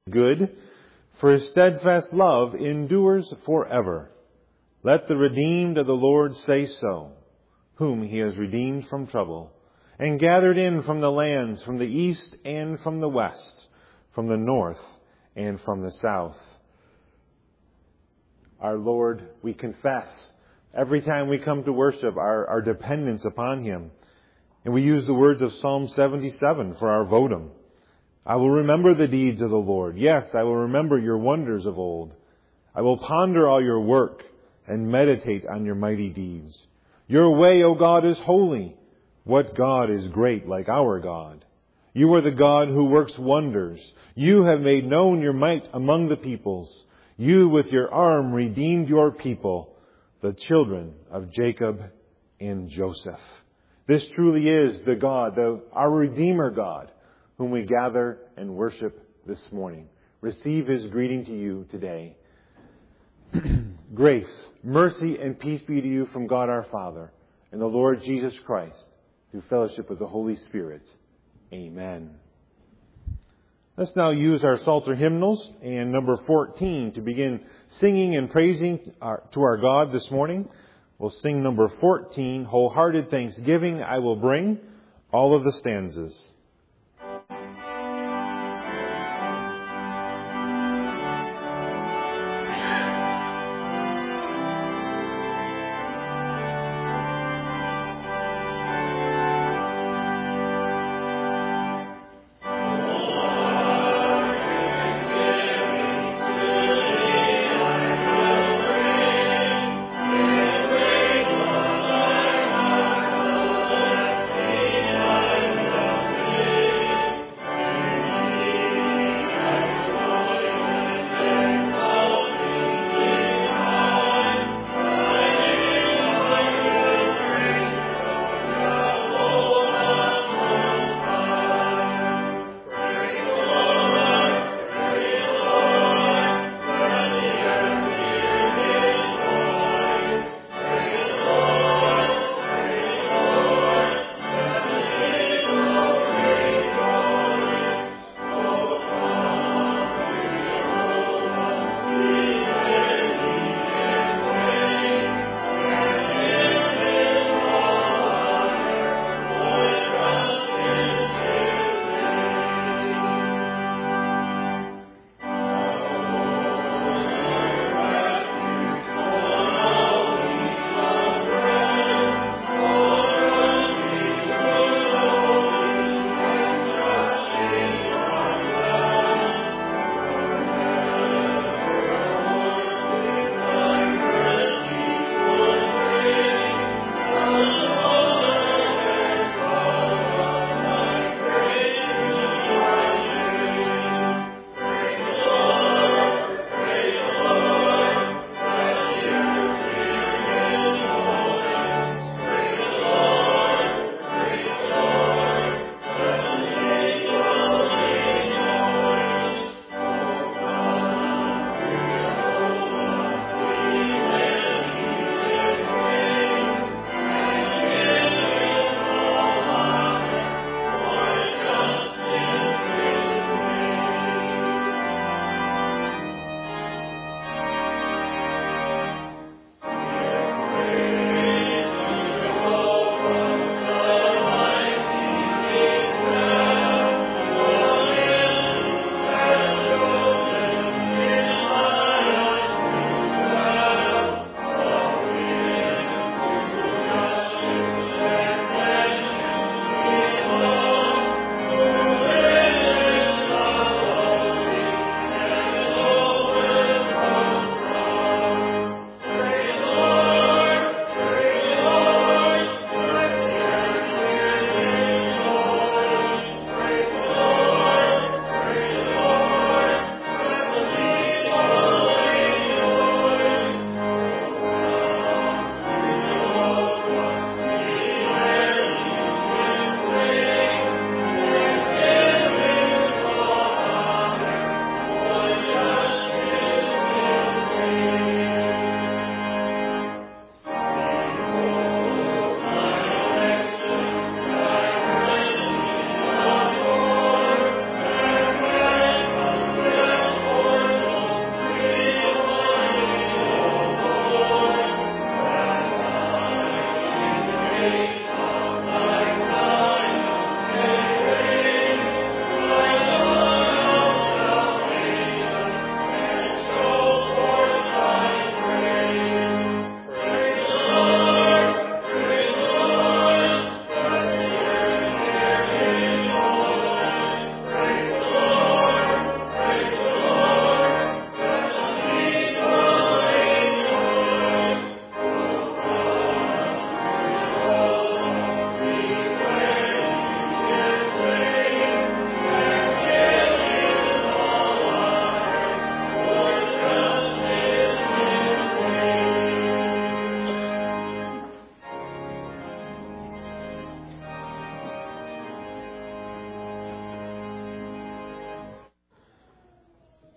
good, for his steadfast love endures forever. Let the redeemed of the Lord say so, whom he has redeemed from trouble, and gathered in from the lands, from the east and from the west, from the north and from the south. Our Lord, we confess every time we come to worship our dependence upon him. And we use the words of Psalm 77 for our votum. I will remember the deeds of the Lord. Yes, I will remember your wonders of old. I will ponder all your work and meditate on your mighty deeds. Your way, O God, is holy. What God is great like our God? You are the God who works wonders. You have made known your might among the peoples. You with your arm redeemed your people, the children of Jacob and Joseph. This truly is the God, our Redeemer God, whom we gather and worship this morning. Receive his greeting to you today. Grace, mercy, and peace be to you from God our Father and the Lord Jesus Christ, through fellowship with the Holy Spirit. Amen. Let's now use our Psalter hymnals and number 14 to begin singing and praising to our God this morning. We'll sing number 14, Wholehearted Thanksgiving I Will Bring, all of the stanzas.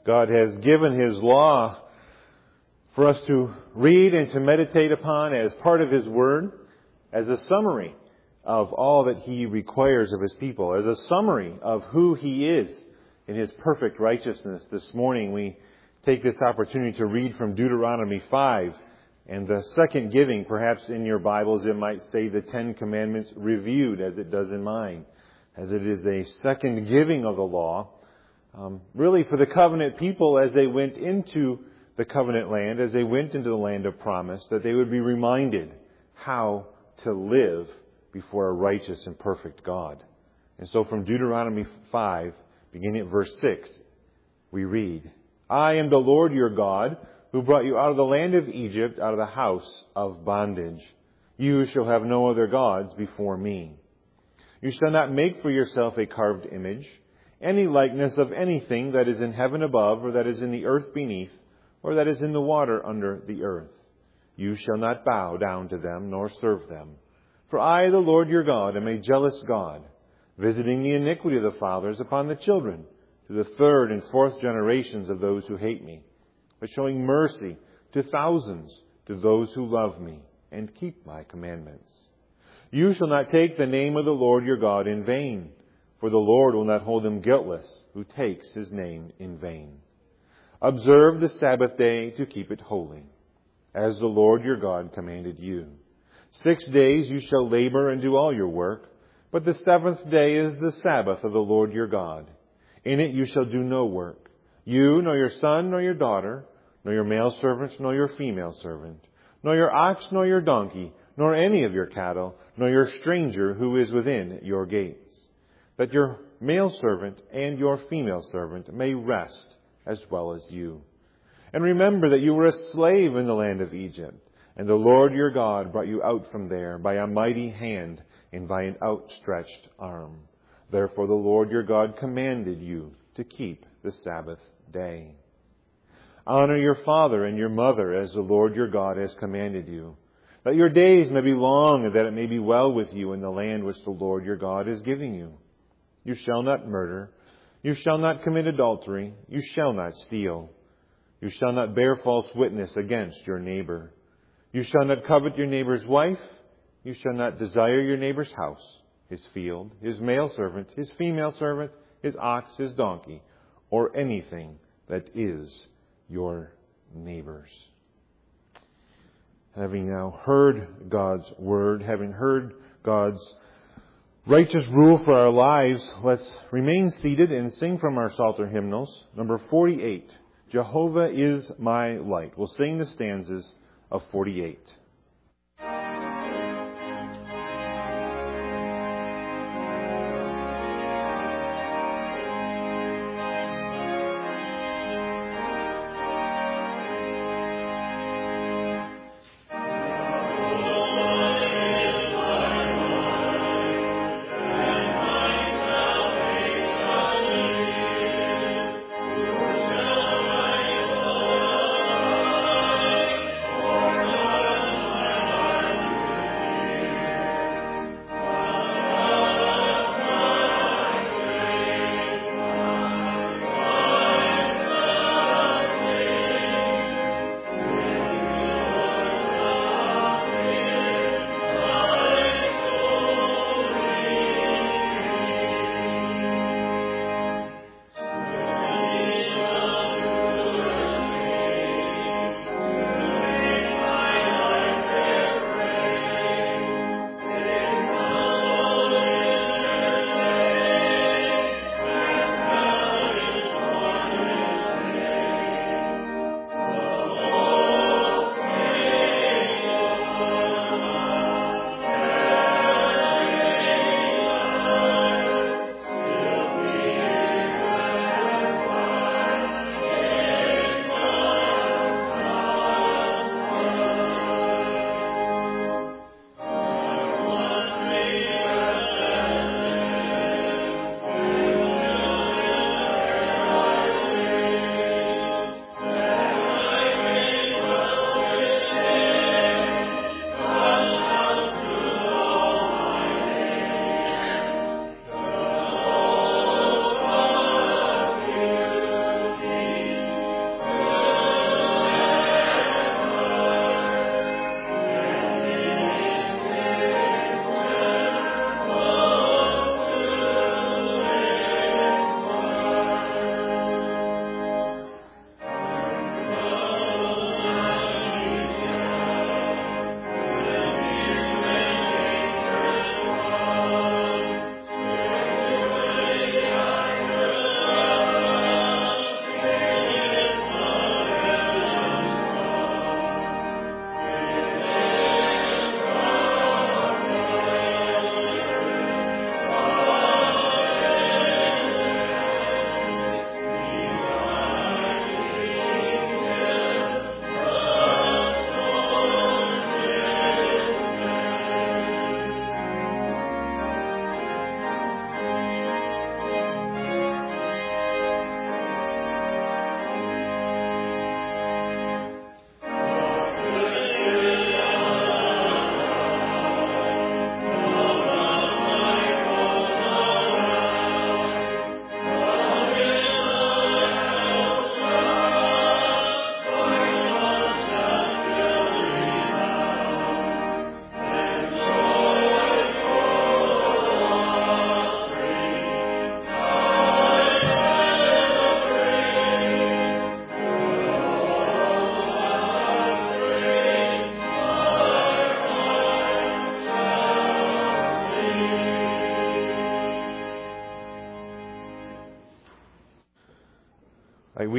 God has given His law for us to read and to meditate upon as part of His Word, as a summary of all that He requires of His people, as a summary of who He is in His perfect righteousness. This morning we take this opportunity to read from Deuteronomy 5, and the second giving, perhaps in your Bibles it might say the Ten Commandments reviewed, as it does in mine, as it is a second giving of the law, really for the covenant people as they went into the covenant land, as they went into the land of promise, that they would be reminded how to live before a righteous and perfect God. And so from Deuteronomy 5, beginning at verse 6, we read, I am the Lord your God, who brought you out of the land of Egypt, out of the house of bondage. You shall have no other gods before me. You shall not make for yourself a carved image, any likeness of anything that is in heaven above, or that is in the earth beneath, or that is in the water under the earth. You shall not bow down to them, nor serve them. For I, the Lord your God, am a jealous God, visiting the iniquity of the fathers upon the children, to the third and fourth generations of those who hate me, but showing mercy to thousands, to those who love me and keep my commandments. You shall not take the name of the Lord your God in vain, for the Lord will not hold him guiltless who takes his name in vain. Observe the Sabbath day to keep it holy, as the Lord your God commanded you. 6 days you shall labor and do all your work, but the seventh day is the Sabbath of the Lord your God. In it you shall do no work, you, nor your son, nor your daughter, nor your male servant, nor your female servant, nor your ox, nor your donkey, nor any of your cattle, nor your stranger who is within your gates, that your male servant and your female servant may rest as well as you. And remember that you were a slave in the land of Egypt, and the Lord your God brought you out from there by a mighty hand and by an outstretched arm. Therefore the Lord your God commanded you to keep the Sabbath day. Honor your father and your mother as the Lord your God has commanded you, that your days may be long and that it may be well with you in the land which the Lord your God is giving you. You shall not murder. You shall not commit adultery. You shall not steal. You shall not bear false witness against your neighbor. You shall not covet your neighbor's wife. You shall not desire your neighbor's house, his field, his male servant, his female servant, his ox, his donkey, or anything that is your neighbor's. Having now heard God's word, having heard God's righteous rule for our lives, let's remain seated and sing from our Psalter hymnals. Number 48, Jehovah is my light. We'll sing the stanzas of 48.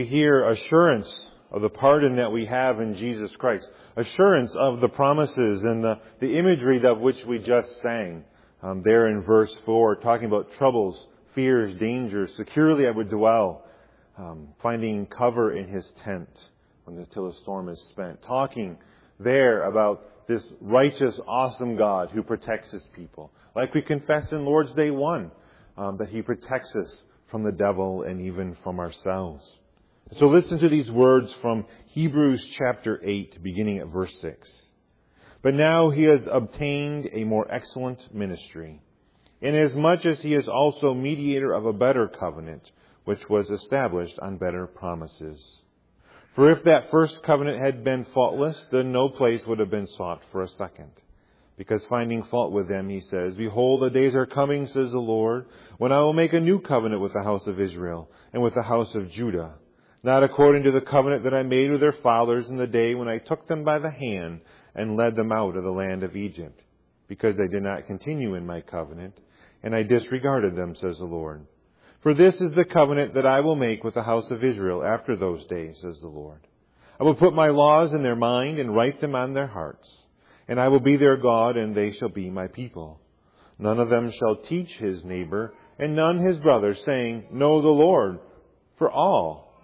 we hear assurance of the pardon that we have in Jesus Christ. Assurance of the promises and the imagery of which we just sang. There in verse 4, talking about troubles, fears, dangers. Securely I would dwell, finding cover in His tent until the storm is spent. Talking there about this righteous, awesome God who protects His people. Like we confess in Lord's Day 1, that He protects us from the devil and even from ourselves. So listen to these words from Hebrews chapter 8, beginning at verse 6. But now He has obtained a more excellent ministry, inasmuch as He is also mediator of a better covenant, which was established on better promises. For if that first covenant had been faultless, then no place would have been sought for a second. Because finding fault with them, He says, Behold, the days are coming, says the Lord, when I will make a new covenant with the house of Israel and with the house of Judah, not according to the covenant that I made with their fathers in the day when I took them by the hand and led them out of the land of Egypt, because they did not continue in my covenant, and I disregarded them, says the Lord. For this is the covenant that I will make with the house of Israel after those days, says the Lord. I will put my laws in their mind and write them on their hearts. And I will be their God, and they shall be my people. None of them shall teach his neighbor, and none his brother, saying, Know the Lord, for all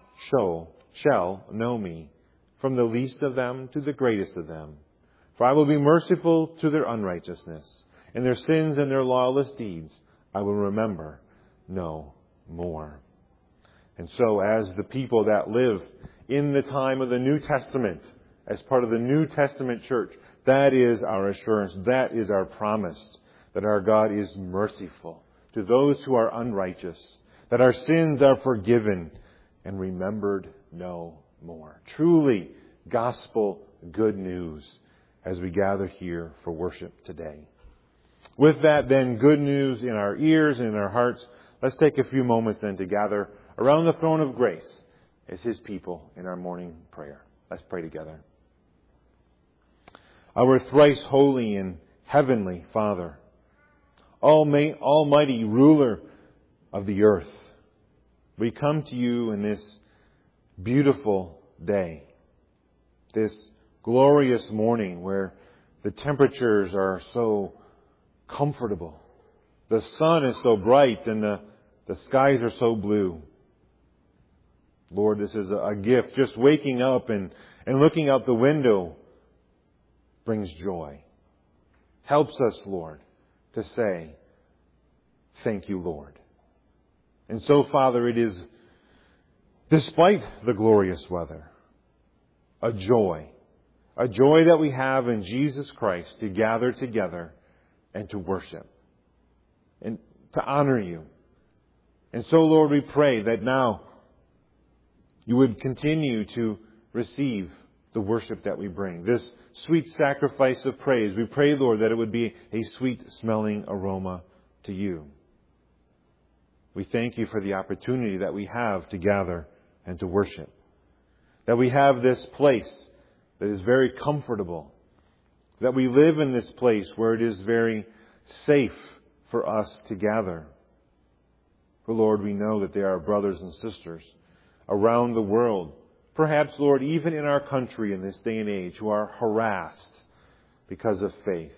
shall know me, from the least of them to the greatest of them. For I will be merciful to their unrighteousness, and their sins and their lawless deeds I will remember no more. And so, as the people that live in the time of the New Testament, as part of the New Testament church, that is our assurance, that is our promise, that our God is merciful to those who are unrighteous, that our sins are forgiven and remembered no more. Truly, gospel good news as we gather here for worship today. With that, then, good news in our ears and in our hearts, let's take a few moments then to gather around the throne of grace as His people in our morning prayer. Let's pray together. Our thrice holy and heavenly Father, almighty ruler of the earth, we come to You in this beautiful day, this glorious morning where the temperatures are so comfortable, the sun is so bright, and the skies are so blue. Lord, this is a gift. Just waking up and looking out the window brings joy. Helps us, Lord, to say, Thank You, Lord. And so, Father, it is, despite the glorious weather, a joy that we have in Jesus Christ to gather together and to worship and to honor You. And so, Lord, we pray that now You would continue to receive the worship that we bring, this sweet sacrifice of praise. We pray, Lord, that it would be a sweet-smelling aroma to You. We thank You for the opportunity that we have to gather and to worship, that we have this place that is very comfortable, that we live in this place where it is very safe for us to gather. For, Lord, we know that there are brothers and sisters around the world, perhaps, Lord, even in our country in this day and age, who are harassed because of faith.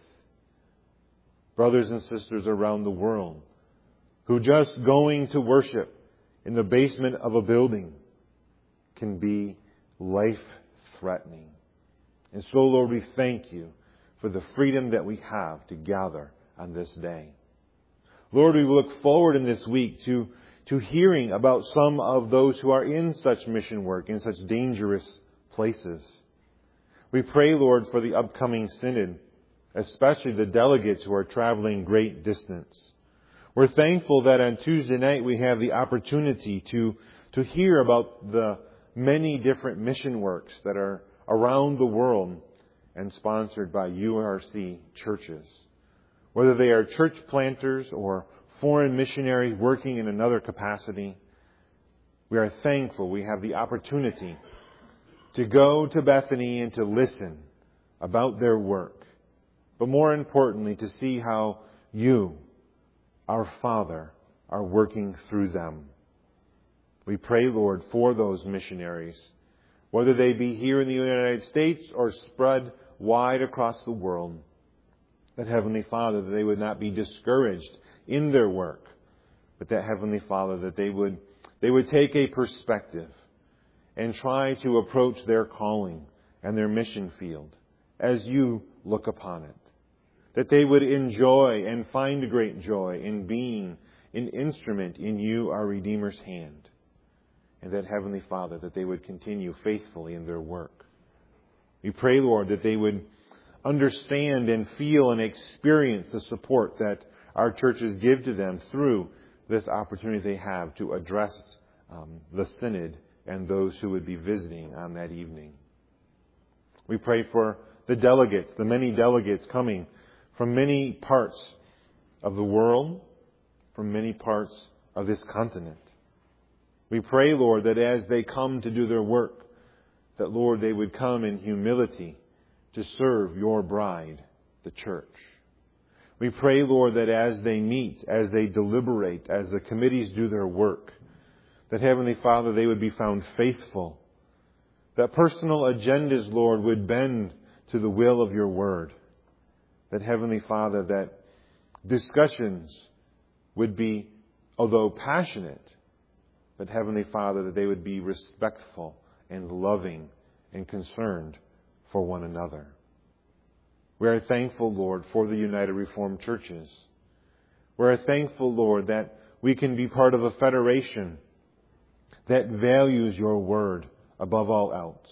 Brothers and sisters around the world who just going to worship in the basement of a building can be life-threatening. And so, Lord, we thank You for the freedom that we have to gather on this day. Lord, we look forward in this week to hearing about some of those who are in such mission work, in such dangerous places. We pray, Lord, for the upcoming synod, especially the delegates who are traveling great distance. We're thankful that on Tuesday night we have the opportunity to hear about the many different mission works that are around the world and sponsored by URC churches. Whether they are church planters or foreign missionaries working in another capacity, we are thankful we have the opportunity to go to Bethany and to listen about their work. But more importantly, to see how You, our Father, are working through them. We pray, Lord, for those missionaries, whether they be here in the United States or spread wide across the world, that Heavenly Father, that they would not be discouraged in their work, but that Heavenly Father, that they would take a perspective and try to approach their calling and their mission field as you look upon it. That they would enjoy and find great joy in being an instrument in you, our Redeemer's hand. And that, Heavenly Father, that they would continue faithfully in their work. We pray, Lord, that they would understand and feel and experience the support that our churches give to them through this opportunity they have to address the synod and those who would be visiting on that evening. We pray for the delegates, the many delegates coming from many parts of the world, from many parts of this continent. We pray, Lord, that as they come to do their work, that, Lord, they would come in humility to serve your bride, the church. We pray, Lord, that as they meet, as they deliberate, as the committees do their work, that, Heavenly Father, they would be found faithful. That personal agendas, Lord, would bend to the will of your word. That, Heavenly Father, that discussions would be, although passionate, but, Heavenly Father, that they would be respectful and loving and concerned for one another. We are thankful, Lord, for the United Reformed Churches. We are thankful, Lord, that we can be part of a federation that values your word above all else,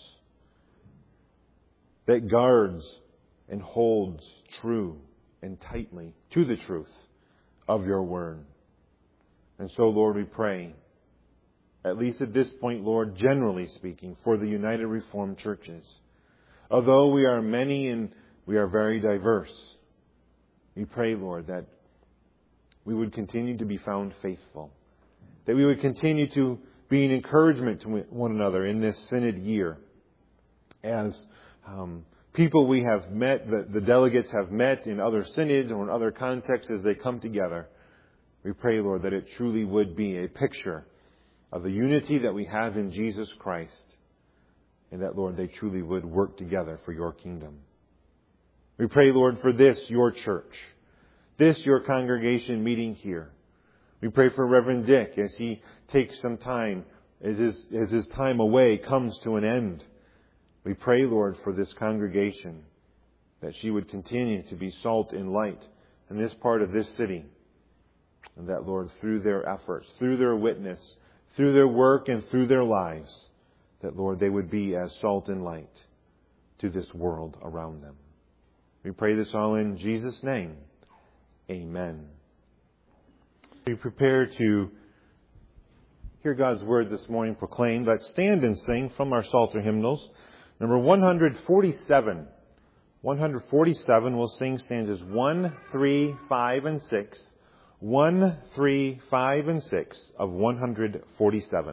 that guards and holds true and tightly to the truth of your word. And so, Lord, we pray, at least at this point, Lord, generally speaking, for the United Reformed Churches. Although we are many and we are very diverse, we pray, Lord, that we would continue to be found faithful, that we would continue to be an encouragement to one another in this synod year. As people we have met, the delegates have met in other synods or in other contexts as they come together, we pray, Lord, that it truly would be a picture of the unity that we have in Jesus Christ, and that, Lord, they truly would work together for your kingdom. We pray, Lord, for this, your church, this, your congregation meeting here. We pray for Reverend Dick as he takes some time, as his time away comes to an end. We pray, Lord, for this congregation, that she would continue to be salt and light in this part of this city. And that, Lord, through their efforts, through their witness, through their work and through their lives, that, Lord, they would be as salt and light to this world around them. We pray this all in Jesus' name. Amen. We prepare to hear God's word this morning proclaimed. Let's stand and sing from our Psalter hymnals. Number 147. 147, we'll sing stanzas 1, 3, 5, and 6. 1, 3, 5, and 6 of 147.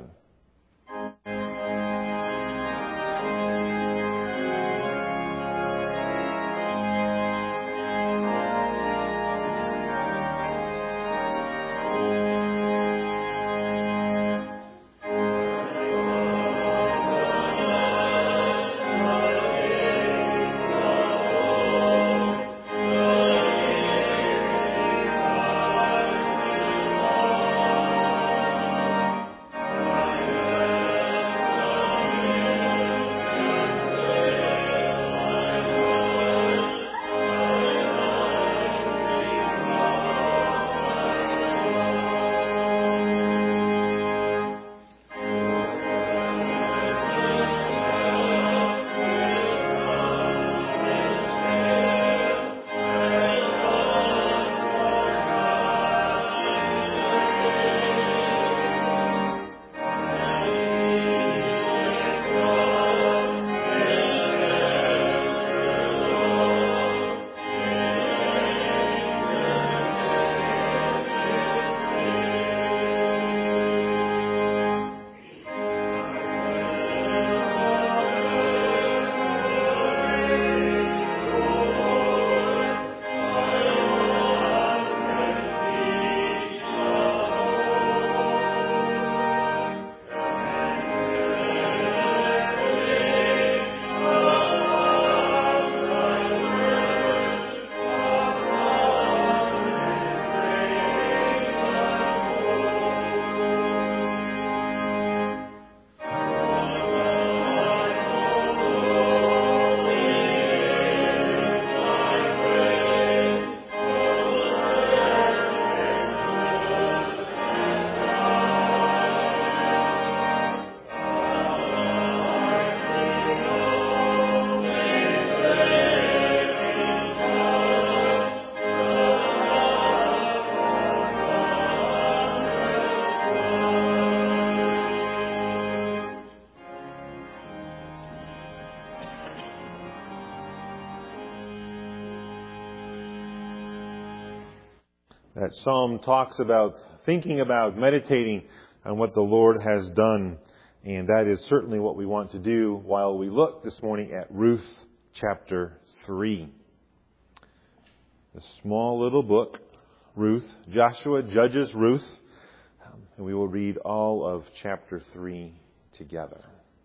That psalm talks about thinking about, meditating on what the Lord has done. And that is certainly what we want to do while we look this morning at Ruth chapter 3. The small little book, Ruth. Joshua judges Ruth. And we will read all of chapter 3 together.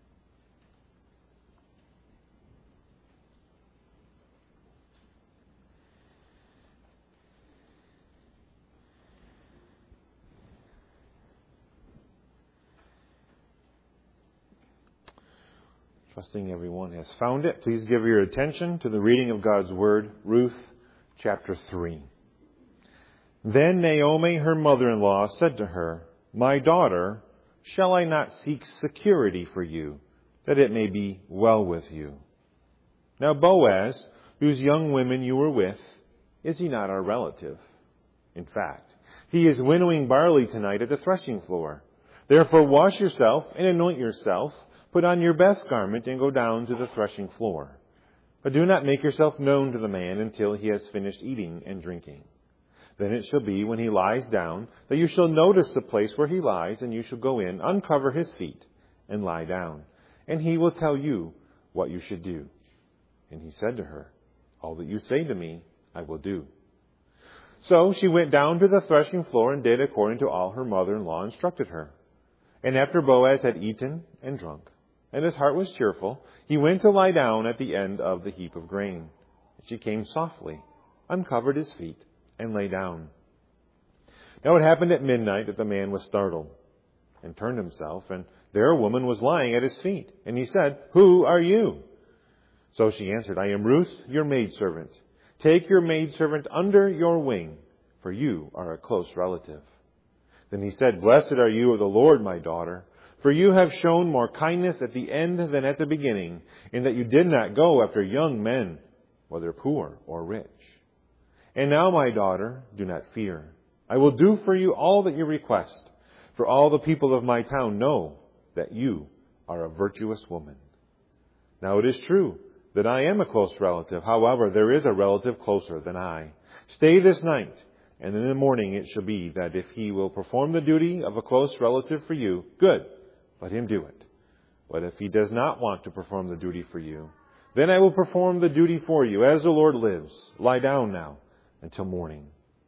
Trusting everyone has found it. Please give your attention to the reading of God's Word, Ruth chapter 3. Then Naomi, her mother-in-law, said to her, "My daughter, shall I not seek security for you, that it may be well with you? Now Boaz, whose young women you were with, is he not our relative? In fact, he is winnowing barley tonight at the threshing floor. Therefore wash yourself and anoint yourself, put on your best garment and go down to the threshing floor. But do not make yourself known to the man until he has finished eating and drinking. Then it shall be, when he lies down, that you shall notice the place where he lies, and you shall go in, uncover his feet, and lie down. And he will tell you what you should do." And he said to her, "All that you say to me, I will do." So she went down to the threshing floor and did according to all her mother-in-law instructed her. And after Boaz had eaten and drunk, and his heart was cheerful, he went to lie down at the end of the heap of grain. And she came softly, uncovered his feet, and lay down. Now it happened at midnight that the man was startled, and turned himself, and there a woman was lying at his feet. And he said, "Who are you?" So she answered, "I am Ruth, your maidservant. Take your maidservant under your wing, for you are a close relative." Then he said, "Blessed are you of the Lord, my daughter, for you have shown more kindness at the end than at the beginning, in that you did not go after young men, whether poor or rich. And now, my daughter, do not fear. I will do for you all that you request, for all the people of my town know that you are a virtuous woman. Now it is true that I am a close relative. However, there is a relative closer than I. Stay this night, and in the morning it shall be that if he will perform the duty of a close relative for you, good, let him do it. But if he does not want to perform the duty for you, then I will perform the duty for you, as the Lord lives. Lie down now until morning."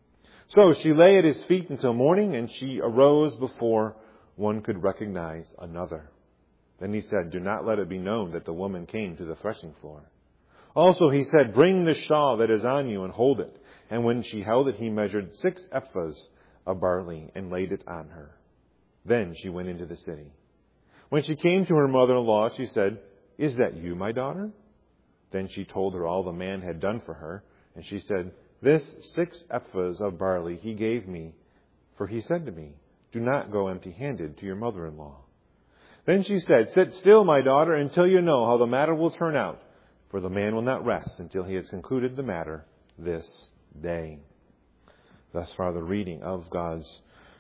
So she lay at his feet until morning, and she arose before one could recognize another. Then he said, "Do not let it be known that the woman came to the threshing floor." Also he said, "Bring the shawl that is on you and hold it." And when she held it, he measured 6 ephahs of barley and laid it on her. Then she went into the city. When she came to her mother-in-law, she said, "Is that you, my daughter?" Then she told her all the man had done for her. And she said, "This 6 ephahs of barley he gave me, for he said to me, 'Do not go empty-handed to your mother-in-law.'" Then she said, "Sit still, my daughter, until you know how the matter will turn out, for the man will not rest until he has concluded the matter this day." Thus far the reading of God's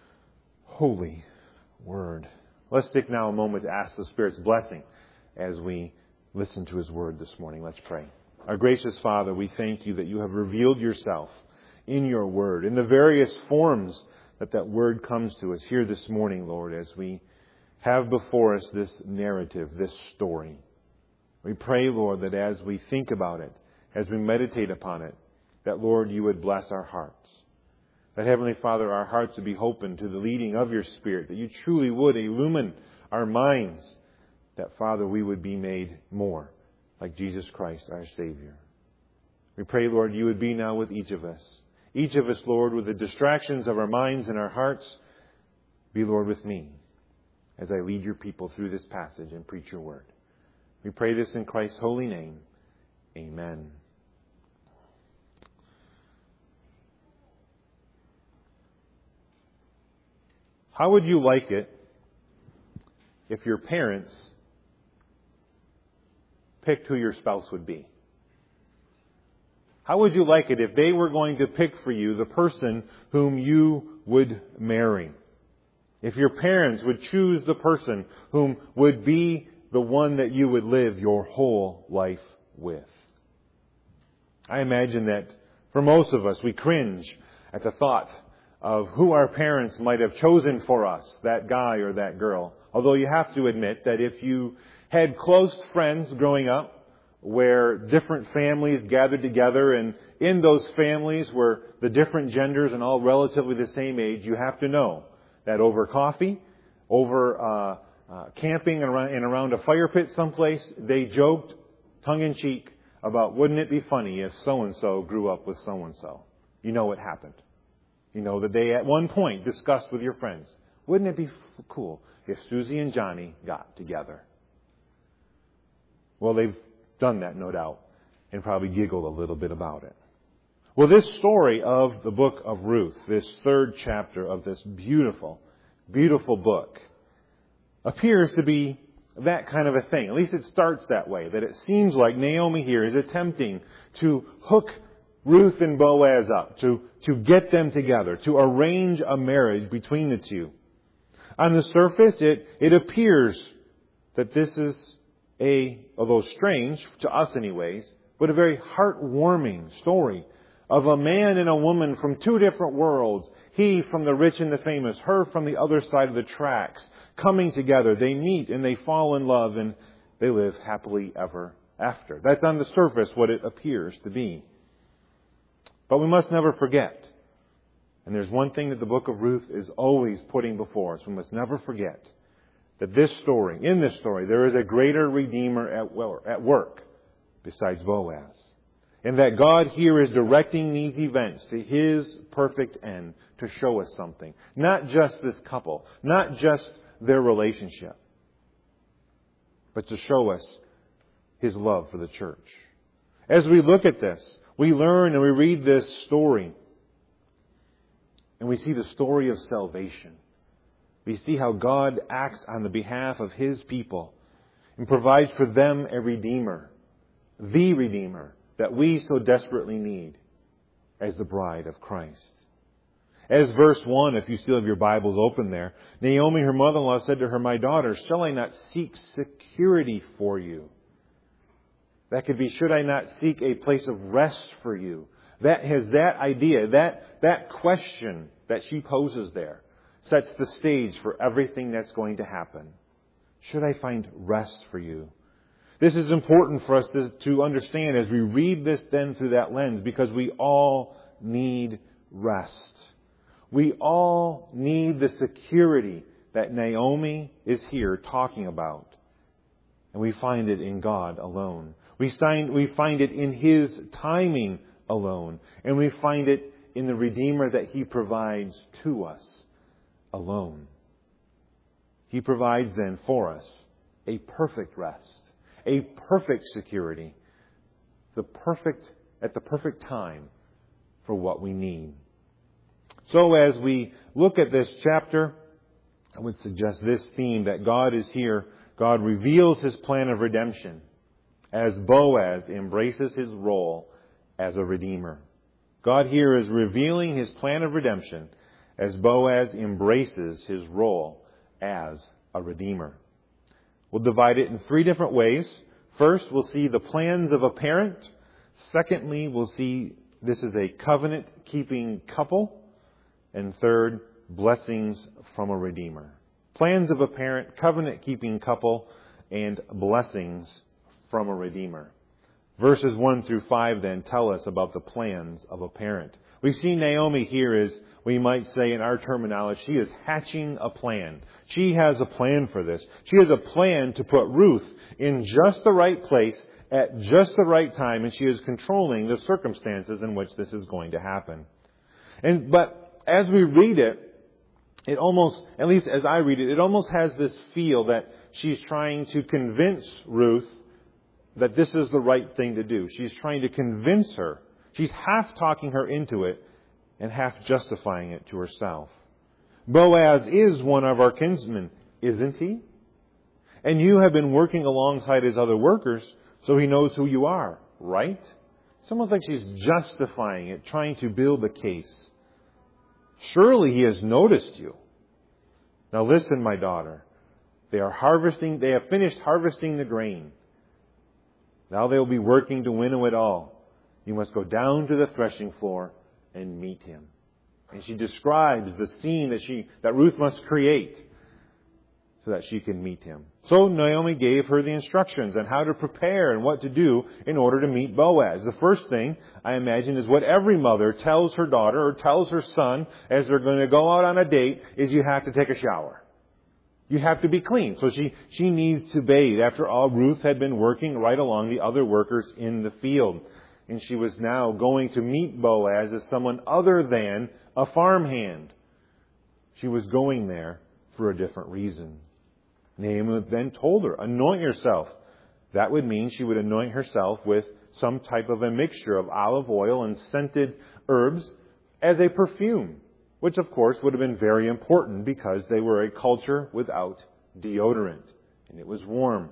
holy word. Let's take now a moment to ask the Spirit's blessing as we listen to His word this morning. Let's pray. Our gracious Father, we thank you that you have revealed yourself in your word, in the various forms that word comes to us here this morning, Lord, as we have before us this narrative, this story. We pray, Lord, that as we think about it, as we meditate upon it, that, Lord, you would bless our hearts. That, Heavenly Father, our hearts would be open to the leading of your Spirit, that you truly would illumine our minds, that, Father, we would be made more like Jesus Christ, our Savior. We pray, Lord, you would be now with each of us. Each of us, Lord, with the distractions of our minds and our hearts, be, Lord, with me as I lead your people through this passage and preach your word. We pray this in Christ's holy name. Amen. How would you like it if your parents picked who your spouse would be? How would you like it if they were going to pick for you the person whom you would marry? If your parents would choose the person whom would be the one that you would live your whole life with? I imagine that for most of us, we cringe at the thought of who our parents might have chosen for us, that guy or that girl. Although you have to admit that if you had close friends growing up where different families gathered together, and in those families were the different genders and all relatively the same age, you have to know that over coffee, over camping and around a fire pit someplace, they joked tongue-in-cheek about, wouldn't it be funny if so-and-so grew up with so-and-so? You know what happened. You know that they at one point discussed with your friends, wouldn't it be cool if Susie and Johnny got together? Well, they've done that, no doubt, and probably giggled a little bit about it. Well, this story of the book of Ruth, this third chapter of this beautiful, beautiful book, appears to be that kind of a thing. At least it starts that way, that it seems like Naomi here is attempting to hook Ruth and Boaz up, to get them together, to arrange a marriage between the two. On the surface, it appears that this is although strange, to us anyways, but a very heartwarming story of a man and a woman from two different worlds. He from the rich and the famous, her from the other side of the tracks, coming together. They meet and they fall in love and they live happily ever after. That's on the surface what it appears to be. But we must never forget, and there's one thing that the book of Ruth is always putting before us. We must never forget that in this story, there is a greater Redeemer at work besides Boaz. And that God here is directing these events to His perfect end to show us something. Not just this couple, not just their relationship, but to show us His love for the church. As we look at this, we learn and we read this story, and we see the story of salvation. We see how God acts on the behalf of His people and provides for them a Redeemer, the Redeemer that we so desperately need as the bride of Christ. As verse 1, if you still have your Bibles open there, Naomi, her mother-in-law, said to her, "My daughter, shall I not seek security for you?" That could be, should I not seek a place of rest for you? That has that idea, that question that she poses there sets the stage for everything that's going to happen. Should I find rest for you? This is important for us to understand as we read this then through that lens, because we all need rest. We all need the security that Naomi is here talking about. And we find it in God alone. We find it in His timing alone. And we find it in the Redeemer that He provides to us alone. He provides then for us a perfect rest, a perfect security, at the perfect time for what we need. So as we look at this chapter, I would suggest this theme, that God is here. God reveals His plan of redemption as Boaz embraces his role as a Redeemer. God here is revealing His plan of redemption as Boaz embraces his role as a Redeemer. We'll divide it in three different ways. First, we'll see the plans of a parent. Secondly, we'll see this is a covenant-keeping couple. And third, blessings from a Redeemer. Plans of a parent, covenant-keeping couple, and blessings from a Redeemer. Verses 1 through 5 then tell us about the plans of a parent. We see Naomi here as, we might say in our terminology, she is hatching a plan. She has a plan for this. She has a plan to put Ruth in just the right place at just the right time, and she is controlling the circumstances in which this is going to happen. But as we read it, it almost, at least as I read it, it almost has this feel that she's trying to convince Ruth that this is the right thing to do. She's trying to convince her. She's half talking her into it and half justifying it to herself. Boaz is one of our kinsmen, isn't he? And you have been working alongside his other workers, so he knows who you are, right? It's almost like she's justifying it, trying to build a case. Surely he has noticed you. Now listen, my daughter. They have finished harvesting the grain. Now they will be working to winnow it all. You must go down to the threshing floor and meet him. And she describes the scene that Ruth must create so that she can meet him. So Naomi gave her the instructions on how to prepare and what to do in order to meet Boaz. The first thing, I imagine, is what every mother tells her daughter or tells her son as they're going to go out on a date, is you have to take a shower. You have to be clean. So she needs to bathe. After all, Ruth had been working right along the other workers in the field. And she was now going to meet Boaz as someone other than a farmhand. She was going there for a different reason. Naomi then told her, anoint yourself. That would mean she would anoint herself with some type of a mixture of olive oil and scented herbs as a perfume, which of course would have been very important because they were a culture without deodorant, and it was warm.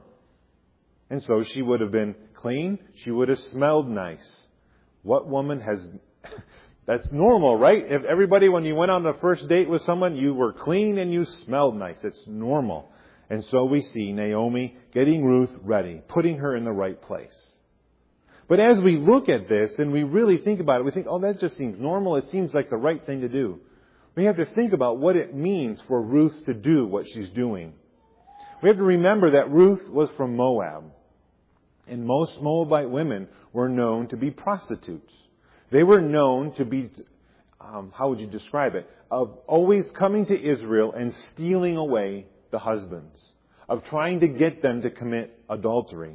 And so she would have been clean. She would have smelled nice. What woman has... That's normal, right? If everybody, when you went on the first date with someone, you were clean and you smelled nice. It's normal. And so we see Naomi getting Ruth ready, putting her in the right place. But as we look at this and we really think about it, we think, oh, that just seems normal. It seems like the right thing to do. We have to think about what it means for Ruth to do what she's doing. We have to remember that Ruth was from Moab. And most Moabite women were known to be prostitutes. They were known to be, how would you describe it? Of always coming to Israel and stealing away the husbands. Of trying to get them to commit adultery.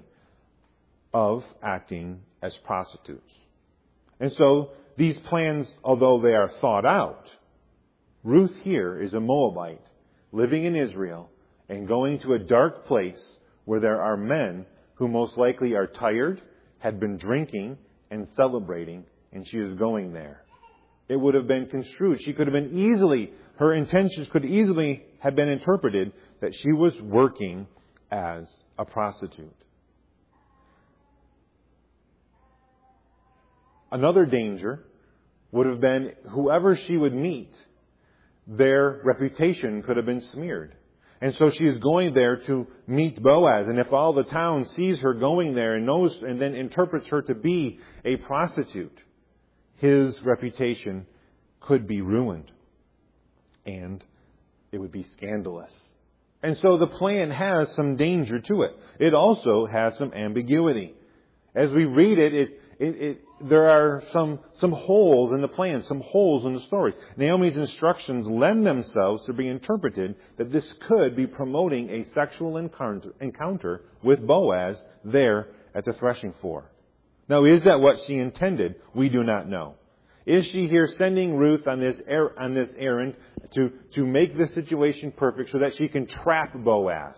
Of acting as prostitutes. And so these plans, although they are thought out, Ruth here is a Moabite living in Israel and going to a dark place where there are men who most likely are tired, had been drinking and celebrating, and she is going there. It would have been construed. Her intentions could easily have been interpreted that she was working as a prostitute. Another danger would have been whoever she would meet, their reputation could have been smeared. And so she is going there to meet Boaz. And if all the town sees her going there and knows and then interprets her to be a prostitute, his reputation could be ruined. And it would be scandalous. And so the plan has some danger to it. It also has some ambiguity. As we read it, there are some holes in the plan, some holes in the story. Naomi's instructions lend themselves to be interpreted that this could be promoting a sexual encounter with Boaz there at the threshing floor. Now, is that what she intended? We do not know. Is she here sending Ruth on this errand to make the situation perfect so that she can trap Boaz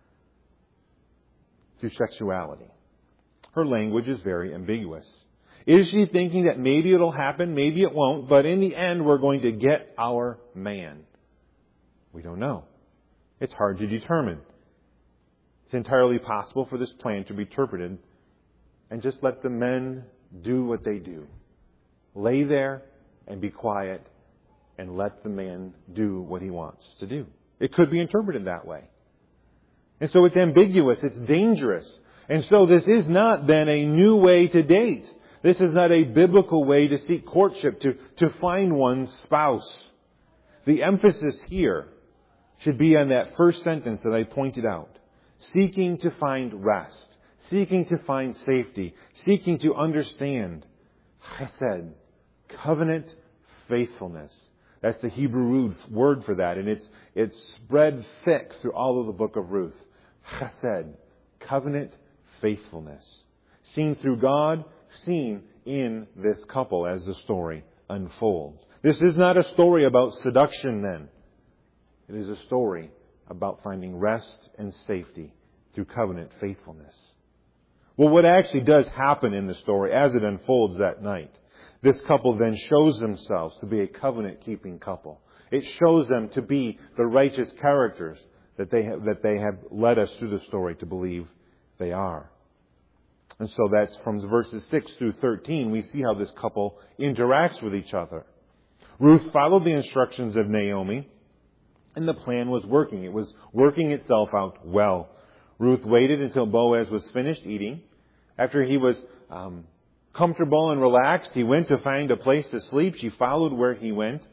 through sexuality? Her language is very ambiguous. Is she thinking that maybe it'll happen, maybe it won't, but in the end we're going to get our man? We don't know. It's hard to determine. It's entirely possible for this plan to be interpreted and just let the men do what they do. Lay there and be quiet and let the man do what he wants to do. It could be interpreted that way. And so it's ambiguous, it's dangerous. And so this is not then a new way to date. This is not a biblical way to seek courtship, to find one's spouse. The emphasis here should be on that first sentence that I pointed out. Seeking to find rest. Seeking to find safety. Seeking to understand. Chesed. Covenant faithfulness. That's the Hebrew word for that. And it's spread thick through all of the book of Ruth. Chesed. Covenant faithfulness. Seen through God, seen in this couple as the story unfolds. This is not a story about seduction then. It is a story about finding rest and safety through covenant faithfulness. Well, what actually does happen in the story as it unfolds that night, this couple then shows themselves to be a covenant-keeping couple. It shows them to be the righteous characters that they have led us through the story to believe they are. And so that's from verses 6 through 13, we see how this couple interacts with each other. Ruth followed the instructions of Naomi, and the plan was working. It was working itself out well. Ruth waited until Boaz was finished eating. After he was comfortable and relaxed, he went to find a place to sleep. She followed where he went.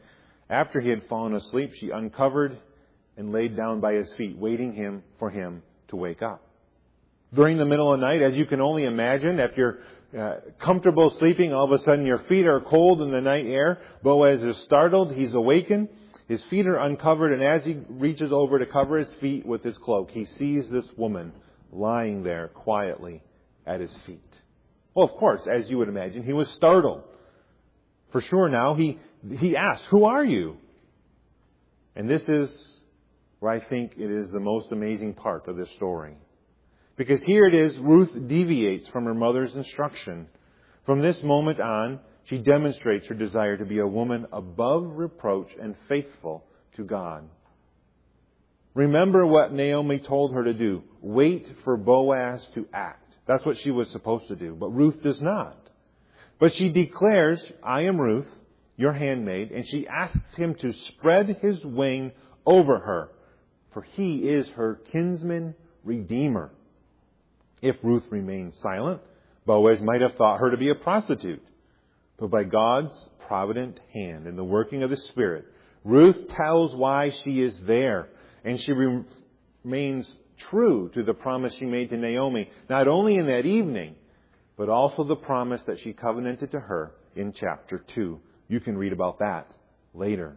After he had fallen asleep, she uncovered and laid down by his feet, waiting for him to wake up. During the middle of the night, as you can only imagine, if you're comfortable sleeping, all of a sudden your feet are cold in the night air. Boaz is startled. He's awakened. His feet are uncovered, and as he reaches over to cover his feet with his cloak, he sees this woman lying there quietly at his feet. Well, of course, as you would imagine, he was startled. For sure now, he asked, "Who are you?" And this is where I think it is the most amazing part of this story. Because here it is, Ruth deviates from her mother's instruction. From this moment on, she demonstrates her desire to be a woman above reproach and faithful to God. Remember what Naomi told her to do. Wait for Boaz to act. That's what she was supposed to do. But Ruth does not. But she declares, "I am Ruth, your handmaid," and she asks him to spread his wing over her, for he is her kinsman redeemer. If Ruth remained silent, Boaz might have thought her to be a prostitute. But by God's provident hand and the working of the Spirit, Ruth tells why she is there. And she remains true to the promise she made to Naomi, not only in that evening, but also the promise that she covenanted to her in chapter 2. You can read about that later.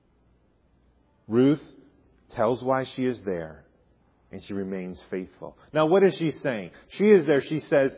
Ruth tells why she is there, and she remains faithful. Now, what is she saying? She is there. She says,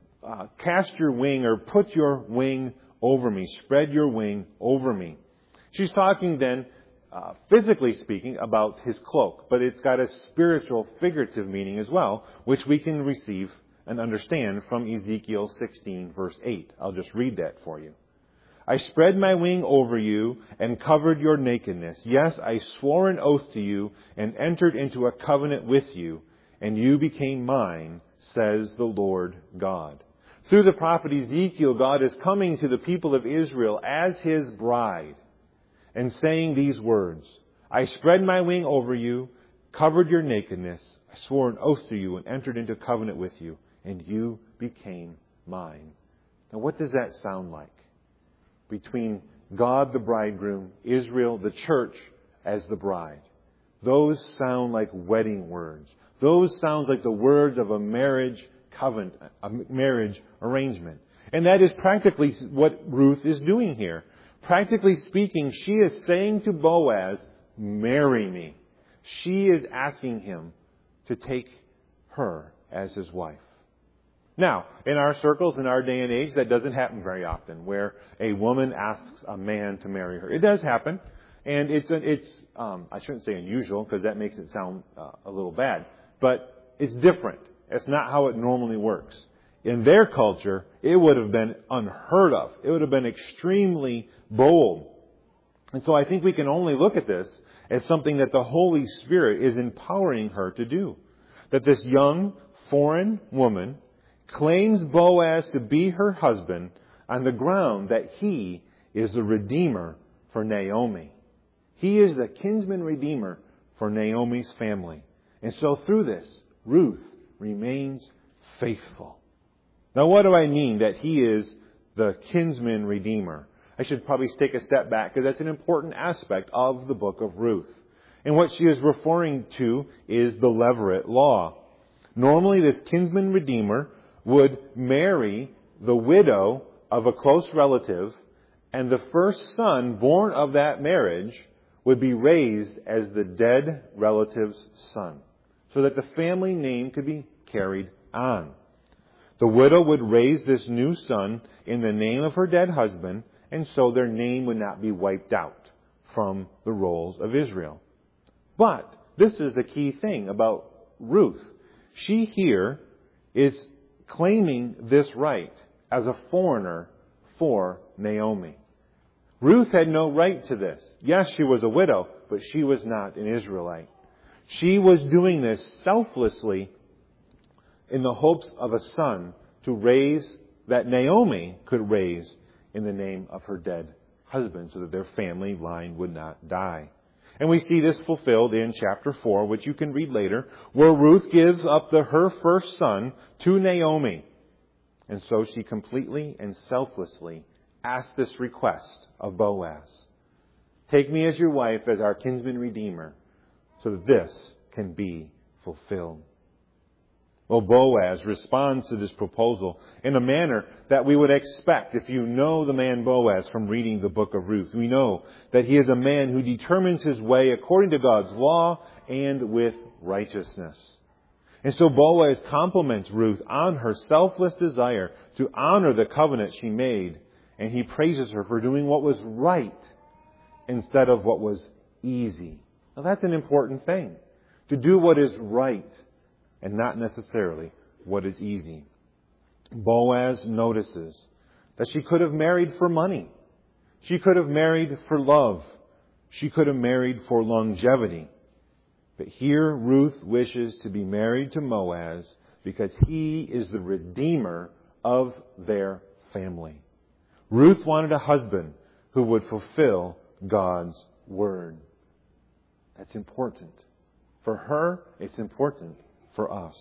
cast your wing, or put your wing over me. Spread your wing over me. She's talking then, physically speaking, about his cloak. But it's got a spiritual, figurative meaning as well, which we can receive and understand from Ezekiel 16, verse 8. I'll just read that for you. I spread my wing over you and covered your nakedness. Yes, I swore an oath to you and entered into a covenant with you, and you became mine, says the Lord God. Through the prophet Ezekiel, God is coming to the people of Israel as his bride and saying these words, I spread my wing over you, covered your nakedness. I swore an oath to you and entered into covenant with you, and you became mine. Now, what does that sound like? Between God the bridegroom, Israel the church as the bride. Those sound like wedding words. Those sound like the words of a marriage covenant, a marriage arrangement. And that is practically what Ruth is doing here. Practically speaking, she is saying to Boaz, marry me. She is asking him to take her as his wife. Now, in our circles, in our day and age, that doesn't happen very often, where a woman asks a man to marry her. It does happen, and it's I shouldn't say unusual, because that makes it sound a little bad, but it's different. It's not how it normally works. In their culture, it would have been unheard of. It would have been extremely bold. And so I think we can only look at this as something that the Holy Spirit is empowering her to do. That this young, foreign woman claims Boaz to be her husband on the ground that he is the redeemer for Naomi. He is the kinsman redeemer for Naomi's family. And so through this, Ruth remains faithful. Now, what do I mean that he is the kinsman redeemer? I should probably take a step back, because that's an important aspect of the book of Ruth. And what she is referring to is the Levirate law. Normally, this kinsman redeemer would marry the widow of a close relative, and the first son born of that marriage would be raised as the dead relative's son, so that the family name could be carried on. The widow would raise this new son in the name of her dead husband, and so their name would not be wiped out from the rolls of Israel. But this is the key thing about Ruth. She here is claiming this right as a foreigner for Naomi. Ruth had no right to this. Yes, she was a widow, but she was not an Israelite. She was doing this selflessly in the hopes of a son to raise, that Naomi could raise in the name of her dead husband, so that their family line would not die. And we see this fulfilled in chapter 4, which you can read later, where Ruth gives up her first son to Naomi. And so she completely and selflessly asked this request of Boaz. Take me as your wife, as our kinsman redeemer, so that this can be fulfilled. Well, Boaz responds to this proposal in a manner that we would expect if you know the man Boaz from reading the book of Ruth. We know that he is a man who determines his way according to God's law and with righteousness. And so Boaz compliments Ruth on her selfless desire to honor the covenant she made, and he praises her for doing what was right instead of what was easy. Now that's an important thing, to do what is right and not necessarily what is easy. Boaz notices that she could have married for money. She could have married for love. She could have married for longevity. But here Ruth wishes to be married to Boaz because he is the redeemer of their family. Ruth wanted a husband who would fulfill God's word. That's important. For her, it's important for us.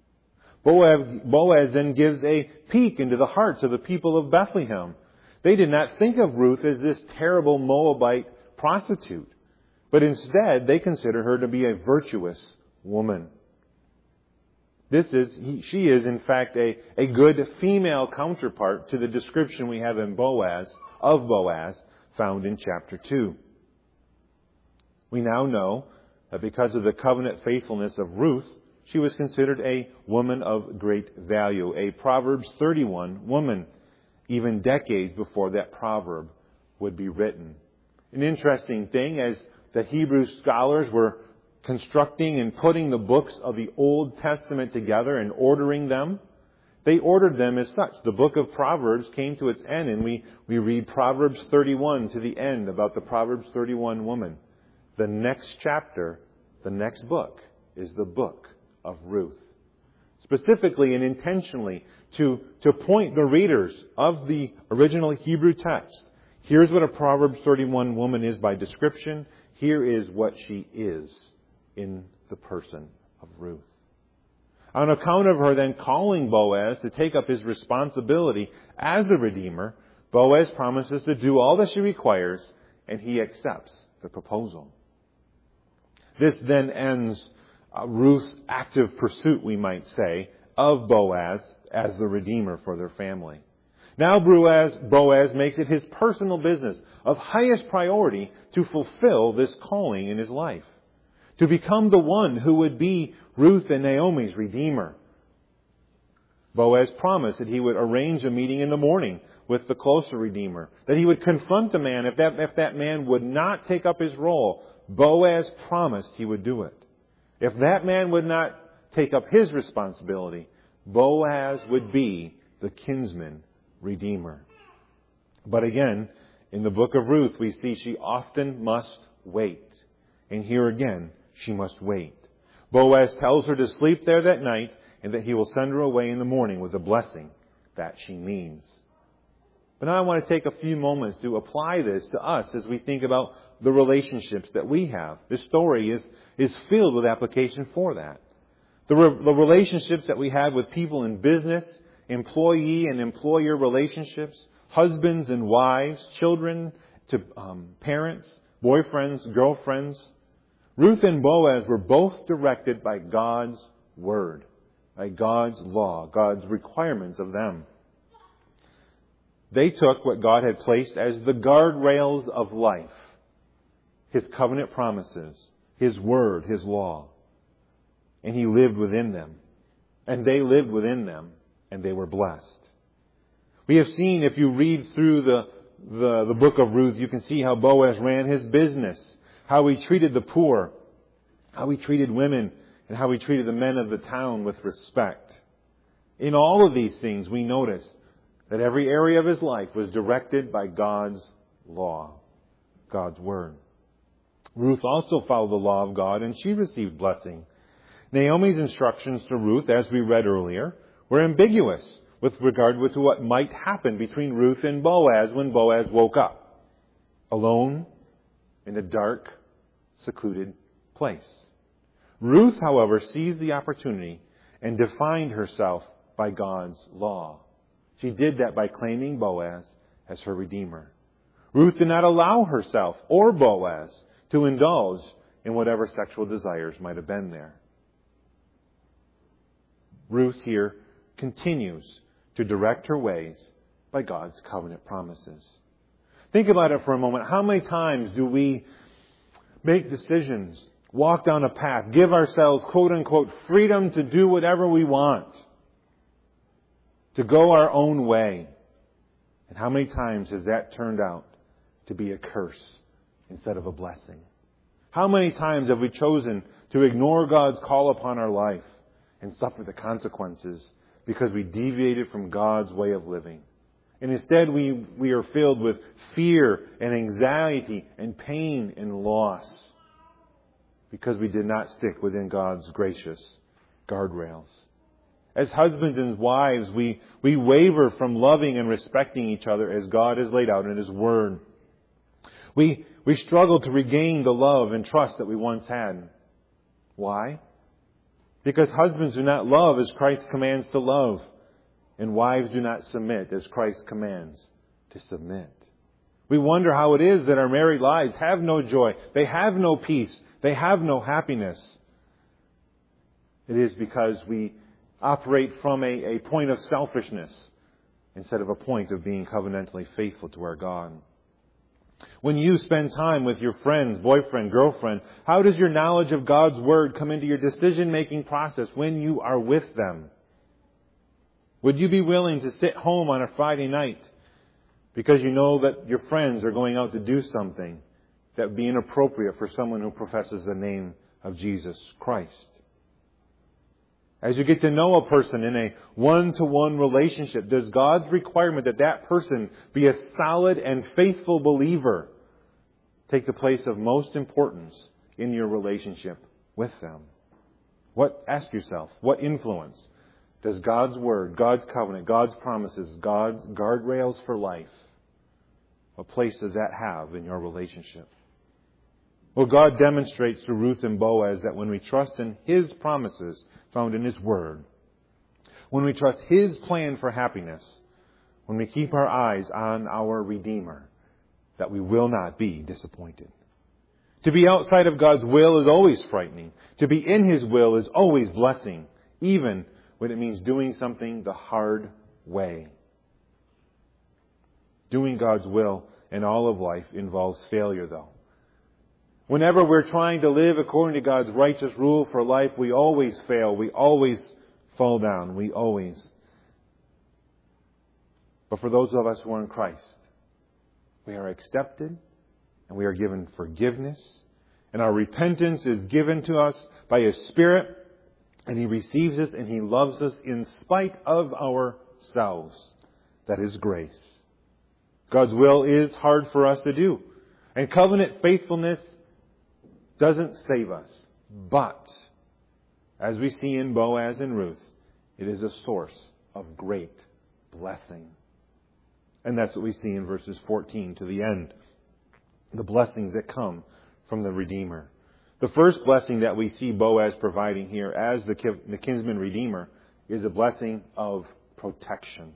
Boaz then gives a peek into the hearts of the people of Bethlehem. They did not think of Ruth as this terrible Moabite prostitute, but instead they consider her to be a virtuous woman. She is in fact a good female counterpart to the description we have of Boaz found in chapter 2. We now know that because of the covenant faithfulness of Ruth, she was considered a woman of great value, a Proverbs 31 woman, even decades before that proverb would be written. An interesting thing, as the Hebrew scholars were constructing and putting the books of the Old Testament together and ordering them, they ordered them as such. The book of Proverbs came to its end, and we read Proverbs 31 to the end about the Proverbs 31 woman. The next chapter, the next book, is the book of Ruth. Specifically and intentionally to point the readers of the original Hebrew text. Here's what a Proverbs 31 woman is by description. Here is what she is in the person of Ruth. On account of her then calling Boaz to take up his responsibility as the Redeemer, Boaz promises to do all that she requires, and he accepts the proposal. This then ends Ruth's active pursuit, we might say, of Boaz as the Redeemer for their family. Now Boaz makes it his personal business of highest priority to fulfill this calling in his life, to become the one who would be Ruth and Naomi's Redeemer. Boaz promised that he would arrange a meeting in the morning with the closer Redeemer, that he would confront the man if that man would not take up his role. Boaz promised he would do it. If that man would not take up his responsibility, Boaz would be the kinsman redeemer. But again, in the book of Ruth, we see she often must wait. And here again, she must wait. Boaz tells her to sleep there that night and that he will send her away in the morning with the blessing that she needs. But now I want to take a few moments to apply this to us as we think about the relationships that we have. This story is filled with application for that. The relationships that we have with people in business, employee and employer relationships, husbands and wives, children to parents, boyfriends, girlfriends. Ruth and Boaz were both directed by God's word, by God's law, God's requirements of them. They took what God had placed as the guardrails of life, His covenant promises, His word, His law, and He lived within them. And they lived within them, and they were blessed. We have seen, if you read through the book of Ruth, you can see how Boaz ran his business, how he treated the poor, how he treated women, and how he treated the men of the town with respect. In all of these things, we notice that every area of his life was directed by God's law, God's word. Ruth also followed the law of God, and she received blessing. Naomi's instructions to Ruth, as we read earlier, were ambiguous with regard to what might happen between Ruth and Boaz when Boaz woke up, alone in a dark, secluded place. Ruth, however, seized the opportunity and defined herself by God's law. She did that by claiming Boaz as her redeemer. Ruth did not allow herself or Boaz to indulge in whatever sexual desires might have been there. Ruth here continues to direct her ways by God's covenant promises. Think about it for a moment. How many times do we make decisions, walk down a path, give ourselves, quote unquote, freedom to do whatever we want, to go our own way? And how many times has that turned out to be a curse instead of a blessing? How many times have we chosen to ignore God's call upon our life and suffer the consequences because we deviated from God's way of living? And instead we are filled with fear and anxiety and pain and loss because we did not stick within God's gracious guardrails. As husbands and wives, we waver from loving and respecting each other as God has laid out in His Word. We struggle to regain the love and trust that we once had. Why? Because husbands do not love as Christ commands to love, and wives do not submit as Christ commands to submit. We wonder how it is that our married lives have no joy, they have no peace, they have no happiness. It is because we operate from a point of selfishness instead of a point of being covenantally faithful to our God. When you spend time with your friends, boyfriend, girlfriend, how does your knowledge of God's Word come into your decision-making process when you are with them? Would you be willing to sit home on a Friday night because you know that your friends are going out to do something that would be inappropriate for someone who professes the name of Jesus Christ? As you get to know a person in a one-to-one relationship, does God's requirement that that person be a solid and faithful believer take the place of most importance in your relationship with them? Ask yourself, what influence does God's Word, God's covenant, God's promises, God's guardrails for life, what place does that have in your relationship? Well, God demonstrates through Ruth and Boaz that when we trust in His promises found in His Word, when we trust His plan for happiness, when we keep our eyes on our Redeemer, that we will not be disappointed. To be outside of God's will is always frightening. To be in His will is always blessing, even when it means doing something the hard way. Doing God's will in all of life involves failure, though. Whenever we're trying to live according to God's righteous rule for life, we always fail. We always fall down. But for those of us who are in Christ, we are accepted and we are given forgiveness. And our repentance is given to us by His Spirit. And He receives us and He loves us in spite of ourselves. That is grace. God's will is hard for us to do. And covenant faithfulness doesn't save us. But, as we see in Boaz and Ruth, it is a source of great blessing. And that's what we see in verses 14 to the end. The blessings that come from the Redeemer. The first blessing that we see Boaz providing here as the kinsman redeemer is a blessing of protection.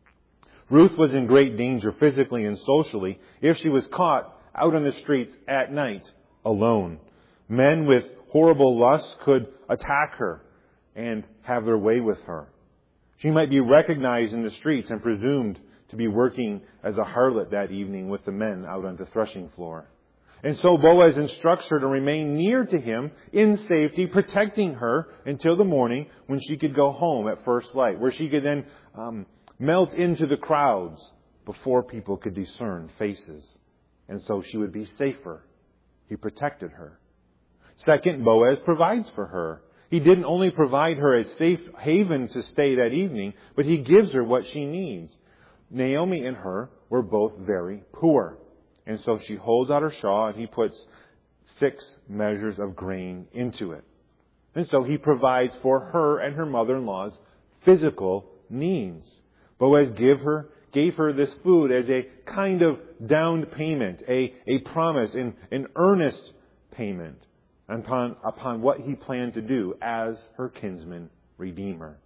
Ruth was in great danger physically and socially if she was caught out on the streets at night alone. Men with horrible lusts could attack her and have their way with her. She might be recognized in the streets and presumed to be working as a harlot that evening with the men out on the threshing floor. And so Boaz instructs her to remain near to him in safety, protecting her until the morning when she could go home at first light, where she could then melt into the crowds before people could discern faces. And so she would be safer. He protected her. Second, Boaz provides for her. He didn't only provide her a safe haven to stay that evening, but he gives her what she needs. Naomi and her were both very poor. And so she holds out her shawl and he puts 6 measures of grain into it. And so he provides for her and her mother-in-law's physical needs. Boaz gave her this food as a kind of down payment, a promise, an earnest payment upon what he planned to do as her kinsman redeemer.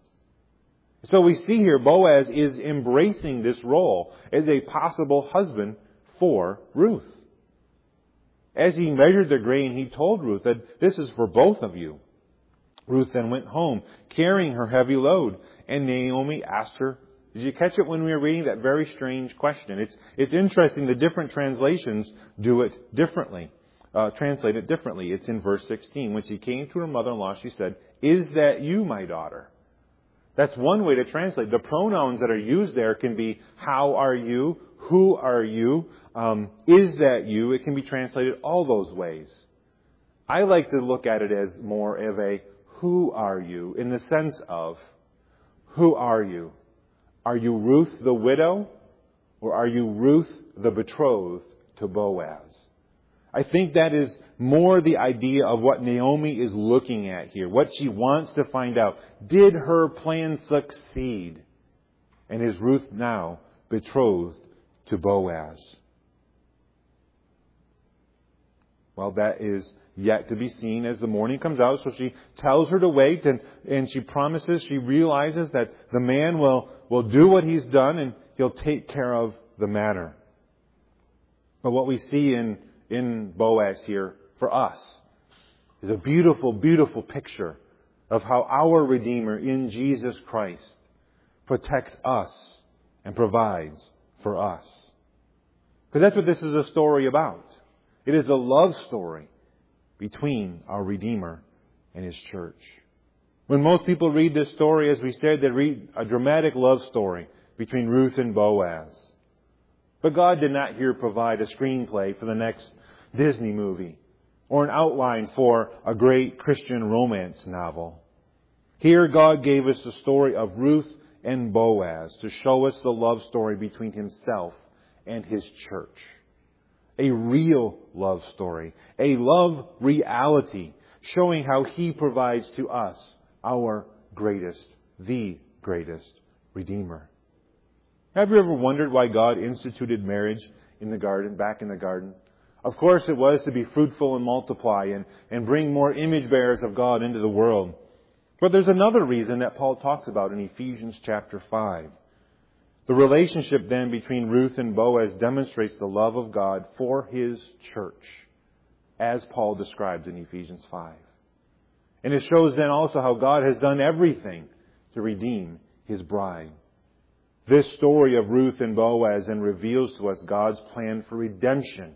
So we see here Boaz is embracing this role as a possible husband for Ruth. As he measured the grain, he told Ruth that this is for both of you. Ruth then went home, carrying her heavy load, and Naomi asked her, did you catch it when we were reading that very strange question? It's interesting, the different translations do it differently, translate it differently. It's in verse 16. When she came to her mother-in-law, she said, is that you, my daughter? That's one way to translate. The pronouns that are used there can be, how are you? Who are you? Is that you? It can be translated all those ways. I like to look at it as more of a, who are you? In the sense of, who are you? Are you Ruth the widow? Or are you Ruth the betrothed to Boaz? I think that is more the idea of what Naomi is looking at here. What she wants to find out. Did her plan succeed? And is Ruth now betrothed to Boaz? Well, that is yet to be seen as the morning comes out. So she tells her to wait, and she promises, she realizes that the man will do what he's done and he'll take care of the matter. But what we see in Boaz here for us is a beautiful, beautiful picture of how our Redeemer in Jesus Christ protects us and provides for us. Because that's what this is a story about. It is a love story between our Redeemer and His church. When most people read this story, as we said, they read a dramatic love story between Ruth and Boaz. But God did not here provide a screenplay for the next Disney movie or an outline for a great Christian romance novel. Here God gave us the story of Ruth and Boaz to show us the love story between Himself and His church. A real love story, a love reality, showing how He provides to us our greatest, the greatest Redeemer. Have you ever wondered why God instituted marriage in the garden, back in the garden? Of course it was to be fruitful and multiply and bring more image bearers of God into the world. But there's another reason that Paul talks about in Ephesians chapter 5. The relationship then between Ruth and Boaz demonstrates the love of God for His church, as Paul describes in Ephesians 5. And it shows then also how God has done everything to redeem His bride. This story of Ruth and Boaz then reveals to us God's plan for redemption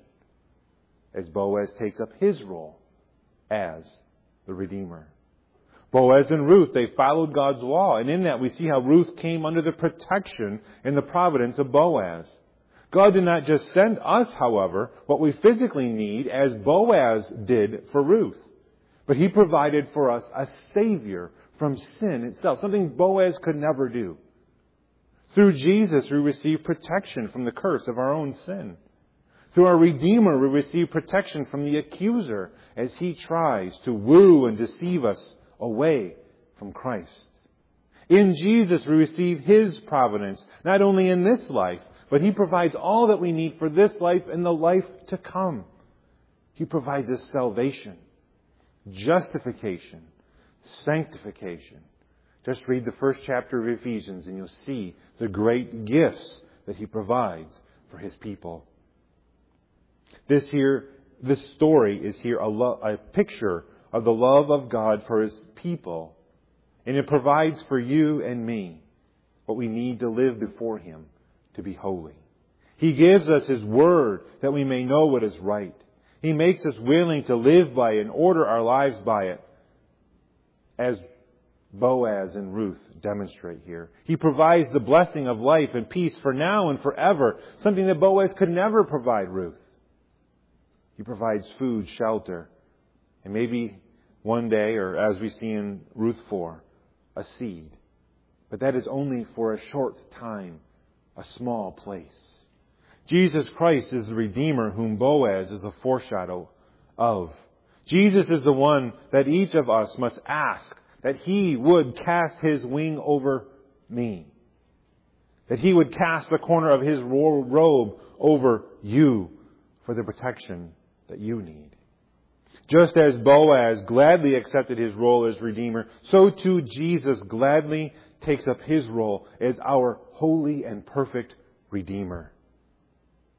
as Boaz takes up his role as the Redeemer. Boaz and Ruth, they followed God's law. And in that we see how Ruth came under the protection and the providence of Boaz. God did not just send us, however, what we physically need as Boaz did for Ruth. But He provided for us a Savior from sin itself, something Boaz could never do. Through Jesus, we receive protection from the curse of our own sin. Through our Redeemer, we receive protection from the accuser as he tries to woo and deceive us away from Christ. In Jesus, we receive His providence, not only in this life, but He provides all that we need for this life and the life to come. He provides us salvation, justification, sanctification. Just read the first chapter of Ephesians and you'll see the great gifts that He provides for His people. This story is here a picture of the love of God for His people. And it provides for you and me what we need to live before Him to be holy. He gives us His Word that we may know what is right. He makes us willing to live by it and order our lives by it, as Boaz and Ruth demonstrate here. He provides the blessing of life and peace for now and forever, something that Boaz could never provide Ruth. He provides food, shelter, and maybe one day, or as we see in Ruth 4, a seed. But that is only for a short time, a small place. Jesus Christ is the Redeemer whom Boaz is a foreshadow of. Jesus is the one that each of us must ask that He would cast His wing over me. That He would cast the corner of His robe over you for the protection that you need. Just as Boaz gladly accepted his role as Redeemer, so too Jesus gladly takes up His role as our holy and perfect Redeemer.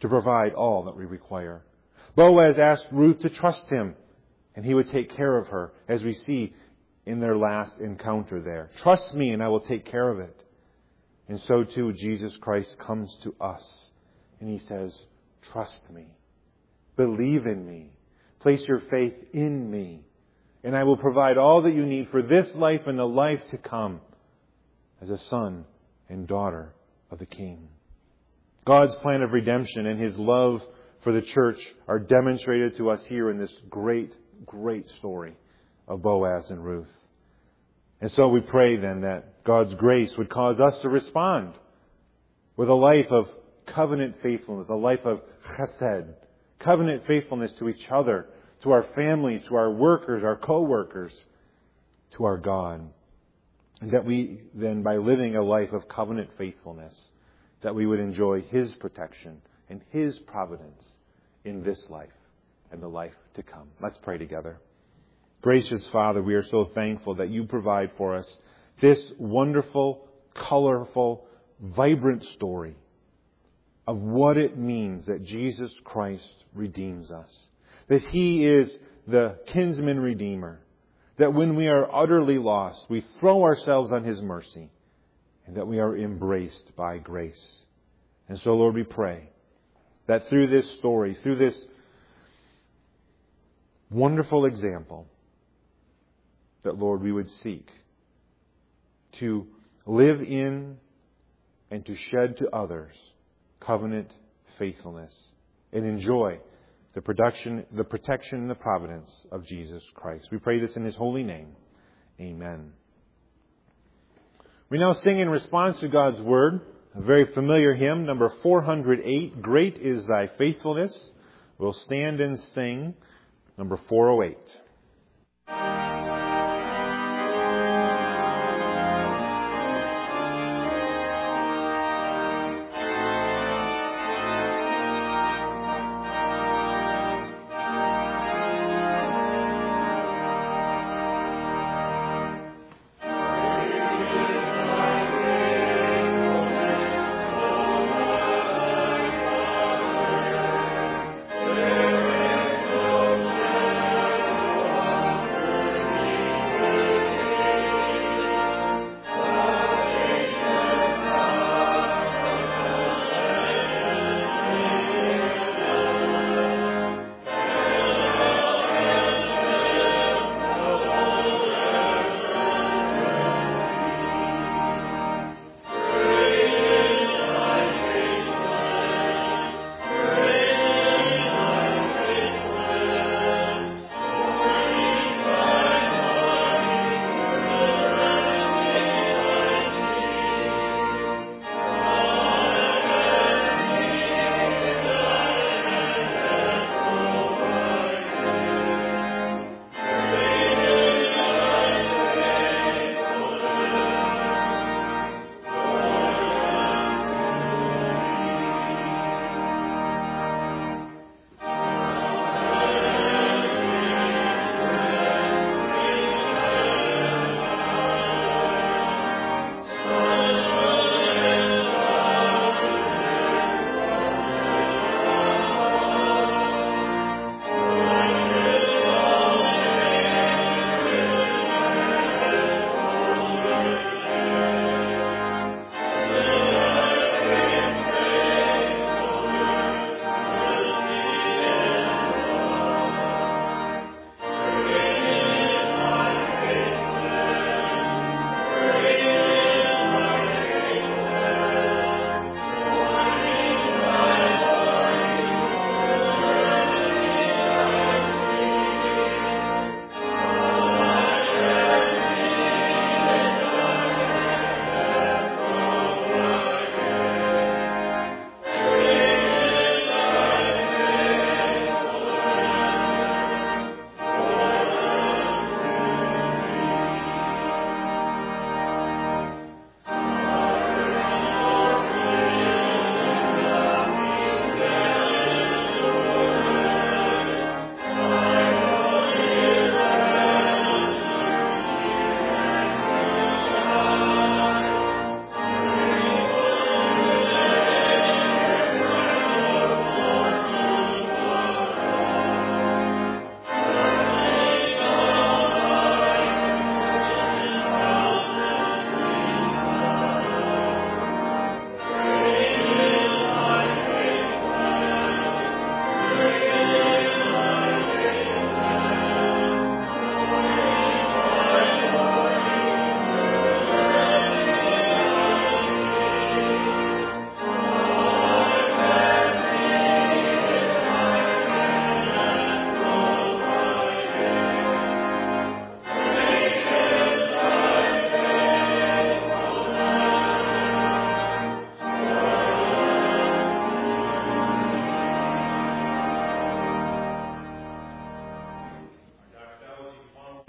to provide all that we require. Boaz asked Ruth to trust him, and he would take care of her, as we see in their last encounter there. Trust me, and I will take care of it. And so too, Jesus Christ comes to us, and He says, trust me. Believe in me. Place your faith in me. And I will provide all that you need for this life and the life to come as a son and daughter of the King. God's plan of redemption and His love for the church are demonstrated to us here in this great, great story of Boaz and Ruth. And so we pray then that God's grace would cause us to respond with a life of covenant faithfulness, a life of chesed, covenant faithfulness to each other, to our families, to our workers, our co-workers, to our God. And that we then, by living a life of covenant faithfulness, that we would enjoy His protection and His providence in this life and the life to come. Let's pray together. Gracious Father, we are so thankful that You provide for us this wonderful, colorful, vibrant story of what it means that Jesus Christ redeems us. That He is the kinsman redeemer. That when we are utterly lost, we throw ourselves on His mercy. And that we are embraced by grace. And so, Lord, we pray that through this story, through this wonderful example, that, Lord, we would seek to live in and to shed to others covenant faithfulness and enjoy the protection and the providence of Jesus Christ. We pray this in His holy name. Amen. We now sing in response to God's Word, a very familiar hymn, number 408, Great is Thy Faithfulness. We'll stand and sing number 408.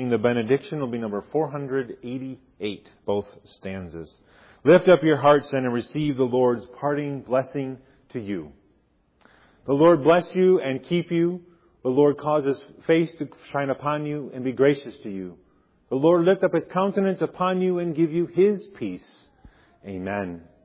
sing the benediction. Will be number 488, both stanzas. Lift up your hearts then and receive the Lord's parting blessing to you. The Lord bless you and keep you. The Lord cause His face to shine upon you and be gracious to you. The Lord lift up His countenance upon you and give you His peace. Amen.